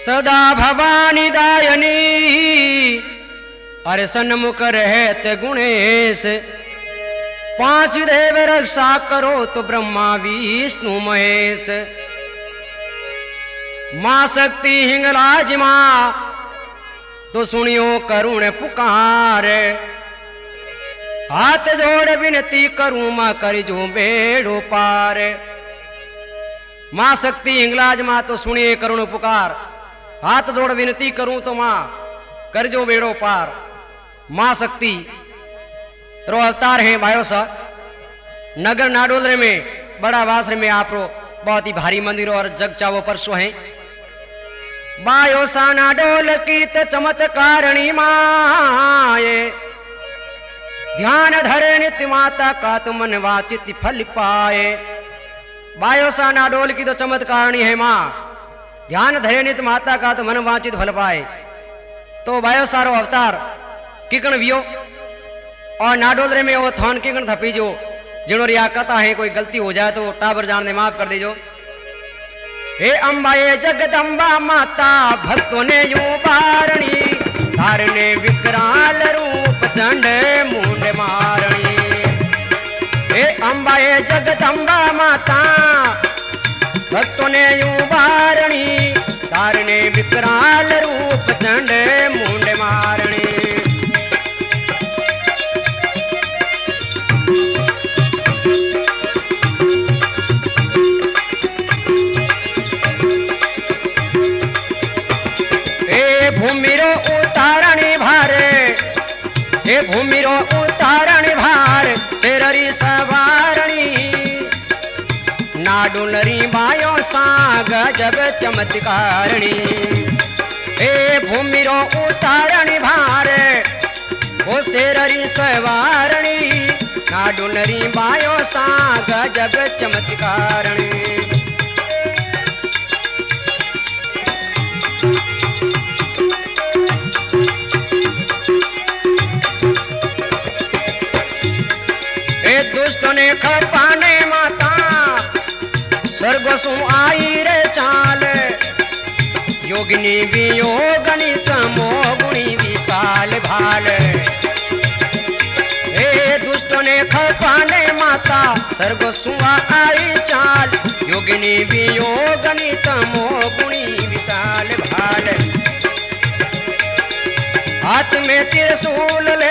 सदा भवानी दायनी अरे सन्मुख रहत गुणेश। पांच देव रक्षा करो तो ब्रह्मा विष्णु महेश। मां शक्ति हिंगलाज मां तो सुनियो करुण पुकार। हाथ जोड़ विनती करूं मां कर जो बेड़ो पार। मां शक्ति हिंगलाज मां तो सुनिए करुण पुकार। हाथ जोड़ विनती करूं तो मां कर जो बेड़ो पार। मां शक्ति रो अवतार है भाइयों सा। नगर नाडोलरे में बड़ा वासरे में आप रो बहुत ही भारी मंदिर और जग चावो परसो है। बायो सा नाडोल की तो चमत्कारणी माए। ध्यान धरे नित्य माता का तो मन वाचित फल पाए। बायो सा नाडोल की तो चमत्कारणी है मां। ध्यान धरे नित्य माता का तो मन वाचित फल पाए। तो बायो सारो अवतार किकण वियो और नाडोलरे में वो थान किकण थपी जो जिनो रिया कथा है। कोई गलती हो जाए तो टाबर जानने माफ कर दीजो। हे अम्बा ये जगदम्बा माता भक्तों ने यूं बारणी। धारने विकराल रूप चंड मुंड मारणी। हे अम्बा ये जगदम्बा माता भक्तों ने यूं बारणी। धारने विकराल रूप चंड मुंड मारणी। भूमिरो उतारणी भार। हे भूमिरो उतारणी भार शेररी सवारणी। नाडुलरी बायो सा गजब चमत्कारणी। हे भूमिरो उतारणी भार ओ शेररी सवारणी। नाडुलरी बायो सा गजब चमत्कारणी। दुष्ट ने खपाने माता स्वर्ग सु आई रे चाल। योगिनी वियोगनी तमो गुणी विशाल भाल। हे दुष्ट ने खपाने माता स्वर्ग सु आई चाल। योगिनी वियोगनी तमो गुणी विशाल भाल। हाथ में त्रिशूल ले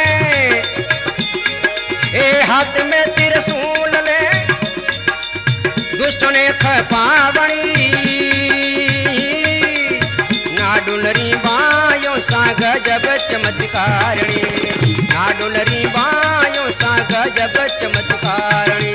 हाथ में त्रिशूल ले दुष्ट ने खपावणी। नाडुलरी बायो सा गजब चमत्कारणी। नाडुलरी बायो सा गजब चमत्कारणी।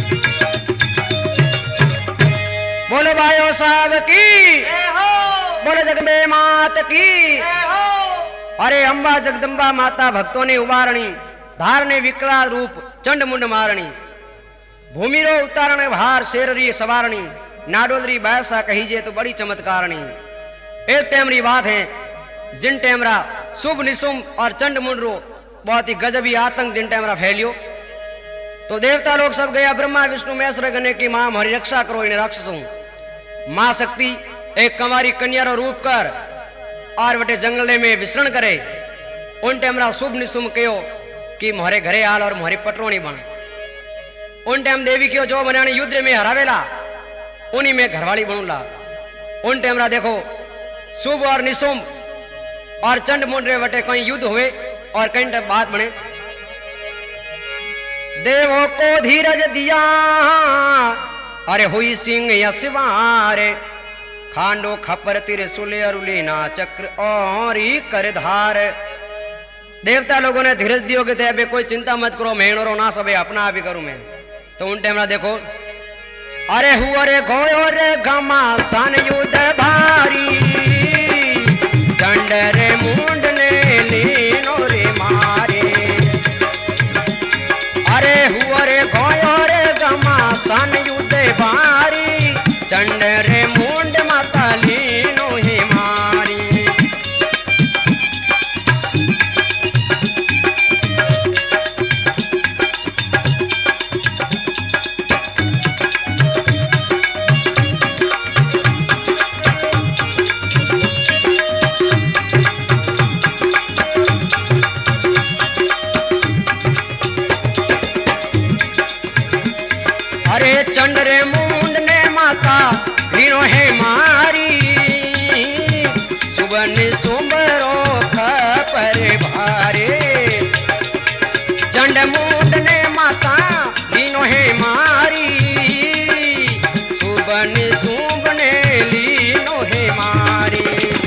बोलो बायो साहब की। बोलो जगदम्बे मात की। अरे अम्बा जगदम्बा माता भक्तों ने उबारणी। धारने विकराल रूप चंड मुंड मारणी। भूमिरो उतारणे भार शेररी सवारणी। नाडोलरी बैसा कहीजे तो बड़ी चमत्कारणी। एक टेमरी बात है जिन टेमरा शुभ निशुम और चंड मुंड रो बहुत ही गजबी आतंक जिन टेमरा फैलियो तो देवता लोग सब गया ब्रह्मा विष्णु महेश्वर गने की मां हमारी रक्षा करो इन राक्षसों। मां शक्ति एक कंवारी कन्या रो रूप कर और बटे जंगले में विचरण करे। उन टेमरा शुभ निशुम कहो कि मोहरे घरे आल और मोहरी पटरोनी बन। उन टाइम देवी क्यों जो बनाने युद्ध में हरावेला उन्हीं में घरवाली बनूला। उन टाइम रा देखो शुभ और निशुम और चंड मुंड रे वटे कहीं युद्ध हुए और कहीं टाइम बात बने। देवों को धीरज दिया अरे हुई सिंह यशवारे। खांडो खपर त्रिशूल अरुलीना चक्र और कर धार। देवता लोगों ने धीरज दियो कि अबे कोई चिंता मत करो मैं रो ना सबे अपना आप ही करूं मैं। तो उन टाइम देखो अरे हुआ रे गोयो रे घमा सन युद्ध भारी। चंड रे मुंड ने लीनो रे मारे। अरे हुआ रे गोयो रे घमा सन युद्ध भारी। चंड रे मुंड माता लीनो ही मारी। अरे चंद्रे मुंड ने माता वीरो है मारी सुबन सुमरो खपर भारे चंड मुंड ने माता वीरो है मारी सुबन सुबने लीनो है मारी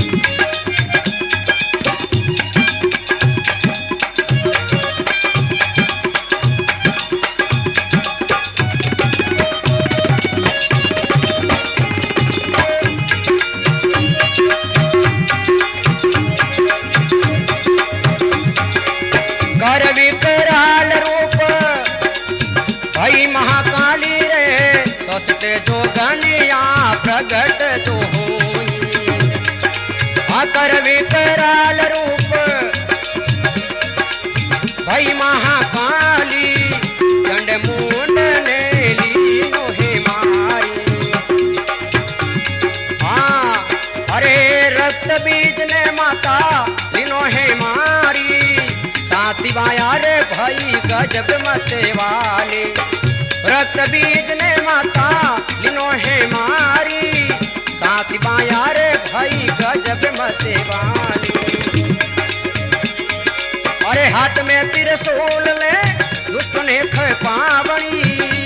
विकराल रूप भाई महाकाली रे सस्ते जो गनिया प्रगट तो हुई आकर विकराल रूप भाई महाकाली चंड मुंड ने लीनो है मारी हाँ अरे रक्त बीज ने माता लीनो है मारी साथी बाया रे भाई गजब मते वाले रक्त बीज ने माता लिनो है मारी साथी बाया रे भाई गजब मते वाले अरे हाथ में त्रिशूल ले दुष्ट ने खपा बड़ी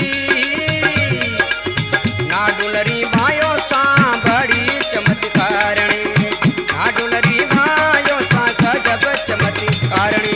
ना डुलरी भाइयों सा बड़ी चमत्कारणी ना डुलरी भाइयों सा गजब चमत्कारणी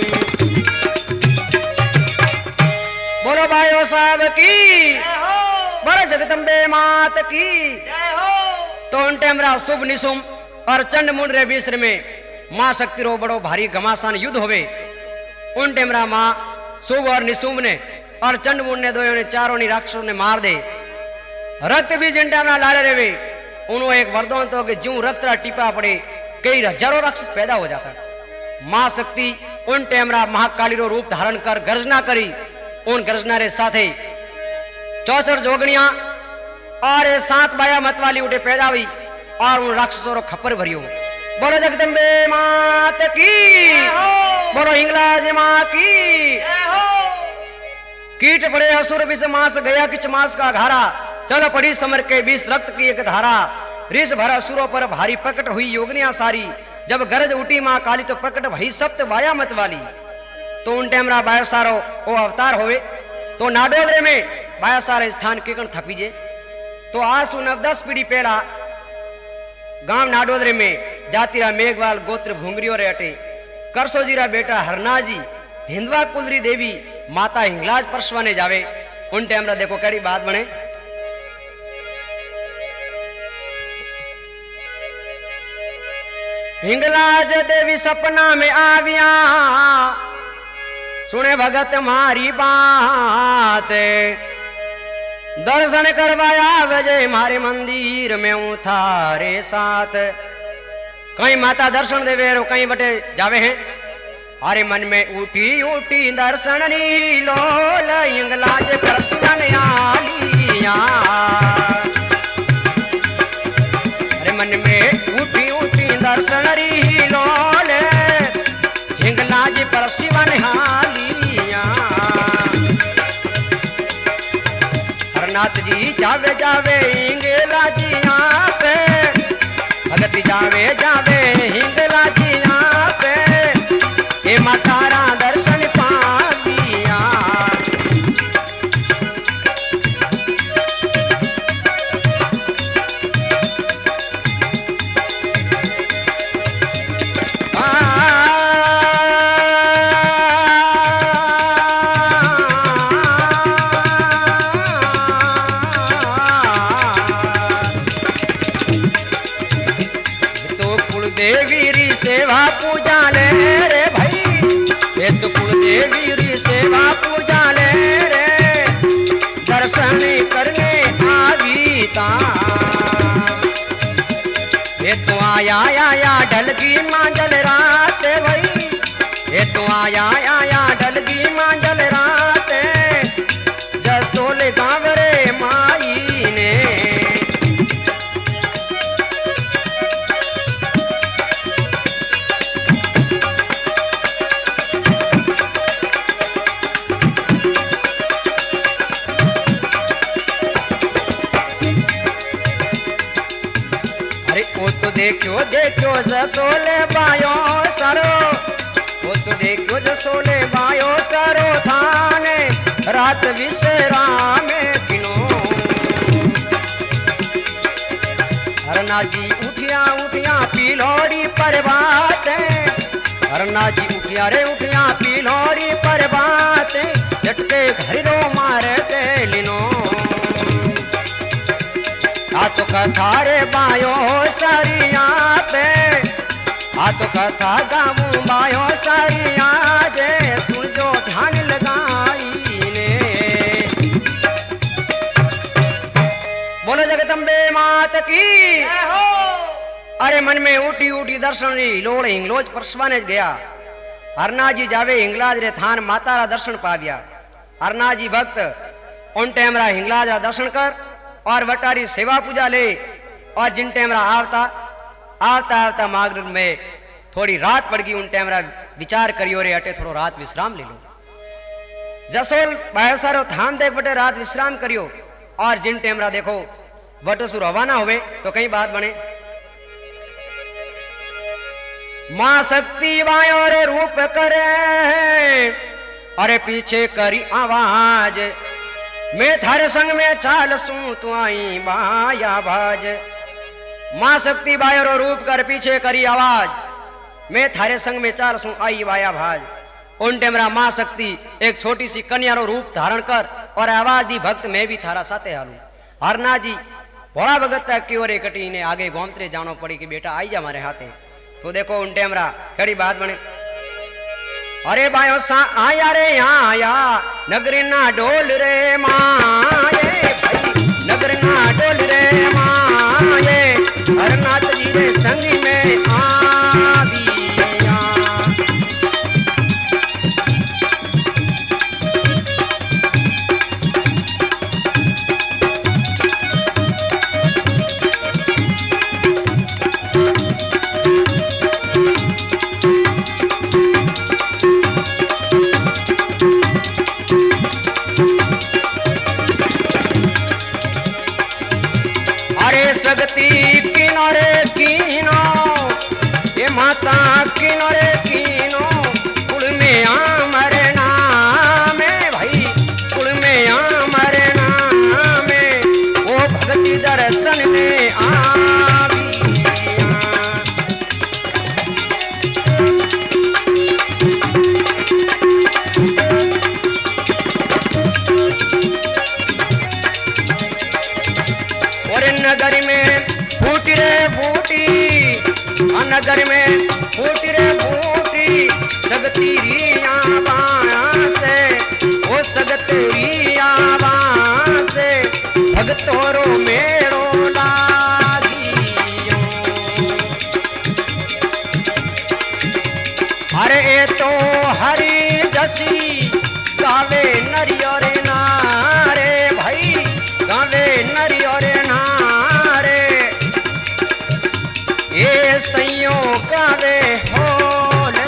बोलो भाइयों साहब की बोलो जगदम्बे मात की तो उन टेमरा शुभ निशुम और चंड मुंड रे बीच में मां शक्ति रो बड़ो भारी घमासान युद्ध होवे उन टेमरा मां शुभ और निशुम ने और चंड मुंड ने दोनों ने चारों ने राक्षसों ने मार दे रक्त भी जिन टेमरा लाले रेवे उन्हों एक वरदान तो कि ज्यों रक्त टीपा पड़े कई हजारों राक्षस पैदा हो जाता मां शक्ति उन टेमरा महाकाली रो रूप धारण कर गर्जना करी उन गर्जना रे साथे 64 जोगनिया और 7 बाया मत वाली उठे पैदा हुई और उन राक्षसों रो खपर भरियो बोलो जगदम्बे मात की बोलो हिंगलाज मां की कीट पड़े असुर विष मास गया किच मास का घारा चल पड़ी समर के बीच रक्त की एक धारा रिस भर असुरों पर भारी प्रकट हुई योगनिया सारी जब गरज उठी मां काली तो प्रकट भई सप्त बाया मत वाली तो उन टेमरा बायो सारो वो अवतार होवे तो नाडोदरे में बाया सारे स्थान केकण थपीजे तो आसु 9-10 पीढ़ी पहला गांव नाडोदरे में जातिरा मेघवाल गोत्र भूंगरियो रे अटे करसोजीरा बेटा हरनाजी हिंदवा कुलरी देवी माता हिंगलाज परसवाने जावे उन टेमरा देखो कड़ी बात बने हिंगलाज देवी सपना में आविया सुने भगत मारी बात दर्शन करवाया वजय मारे मंदिर में हूँ थारे साथ कहीं माता दर्शन देवे रो कहीं बटे जावे हैं अरे मन में उठी उठी दर्शन नी लोल हिंगलाज कृष्ण आलिया अरे मन में उठी उठी दर्शन री लोल हिंगलाज परशिवन हालिया हरनाथ जी जावे जावे हिंगलाजी यहाँ पे भगत जावे जावे हिंगलाजी यहाँ पे हे मातारा दर्शन पालिया देवी री सेवा पूजा ले रे भाई ये तो कुल देवी री सेवा पूजा ले रे दर्शन करने आवी ता ये तो आया ढलगी मांजल रात भाई ये तो आया ढलगी मांजल रात जसोल गाँव रे माई ने देखो देखो जसोले बायो सारो, वो तो देखो जसोले बायो सारो थाने रात विश्राम किनो। हरना जी उठिया उठिया पिलोरी पर बात, हरना जी उठिया रे उठिया पिलोरी पर बात, झटके घरो मार के लिनो। आ तो कथा रे बायो सरिया पे, आ तो कथा गाऊं बायो सरिया जे, सुन जो ध्यान लगाई ने। बोलो जगदम्बे मात की। अरे मन में उठी उठी दर्शन री लोड़ हिंगलोज परसवाने गया। हरना जी जावे हिंगलाज रे थान माता रा दर्शन पाव्या। हरना जी भक्त उन टाइम रा हिंगलाज रा दर्शन कर और वटारी सेवा पूजा ले, और जिन टाइम रा आवता आवता आवता मार्ग में थोड़ी रात पड़ गई। उन टाइम रा विचार करियो रे अटे थोड़ो रात विश्राम ले लो। जसोल बायसारो थान देख बटे रात विश्राम करियो, और जिन टाइम रा देखो वटसुर रवाना हुए तो कई बात बने। मां शक्ति वायो रे रूप करे, अरे पीछे करी आवाज, मैं थारे संग में चाल सू तू आई बाया भाज। मां शक्ति वायो रो रूप कर पीछे करी आवाज, मैं थारे संग में चाल सू आई बाया भाज। उन टेमरा मां शक्ति एक छोटी सी कन्या रो रूप धारण कर और आवाज दी, भक्त मैं भी थारा साथे हालू। हरना जी भोला भगत तक की ओर इकट्ठी ने आगे गोमत्रे जानो पड़ी कि बेटा आई जा हमारे हाथे। तो देखो उन टेमरा कड़ी बात बने। अरे बायो सा आया रे यहाँ आया, नगरी ना डोल रे माये भाई, नगरी ना डोल रे माये, हरनाथ जी रे संग में आविया। जगती किनारे कीनो, ये माता किनारे कीनो, कुल में आमरे नाम भाई, कुल में आमरे नाम, वो भक्ति दर्शन में आविया। और नगर में फूटी रे फूटी, नगर में फूटी रे फूटी, सगती रिया बाया से, वो सगती रिया बाया से, भगतोरो मेरो लागियो। अरे ए तो हरी जसी गावे नरियो रे नारे भाई, गावे नरियो रे नारे, ये सैयो गावे होले।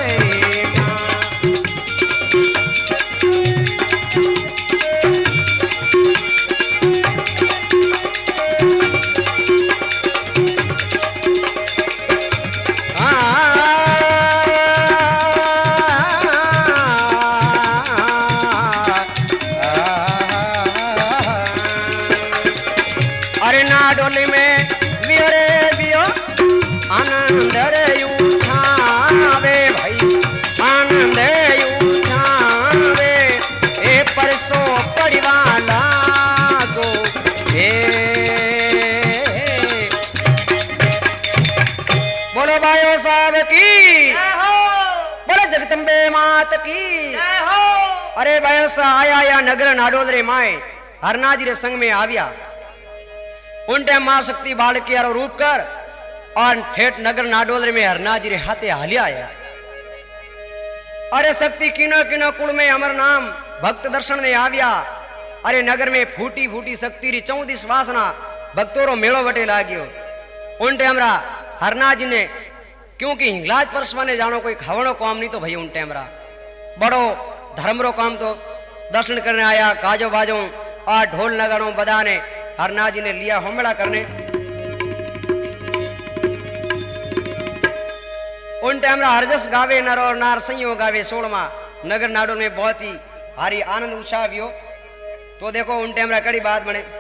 अरे ना डोली में बियो बियो आनंद रे उठावे भाई, आनंद उठावे, ए परसों परिवाला गो हे। बोलो भाइयों साहब की, बोलो जगदम्बे मात की। अरे भाइयों सा आया या नगर नाडोल रे माए हरना जी रे संग में आविया। उन टाइम मां शक्ति बालक की रूप कर और ठेठ नगर नाडोल में हरना जी रे हाथे हालिया आया। अरे शक्ति किनो किनो कुल में अमर नाम भक्त दर्शन में आविया। अरे नगर में फूटी फूटी शक्ति री 34 वासना भक्तों रो मेलो वटे लाग्यो। उन टाइम रा हरना जी ने, क्योंकि हिंगलाज परसवा ने जानो कोई खावणो काम नहीं, तो भाई उन टाइम रा बड़ो धर्म रो काम तो दर्शन करने आया। काजो बाजो और ढोल नगाड़ो बदाने हरना जी ने लिया होमड़ा करने। उन टाइम हरजस गावे नर और नार संयोग गावे 16वां नगर नाडो में बहुत ही भारी आनंद उत्साह भी हो। तो देखो उन टाइम कड़ी बात बने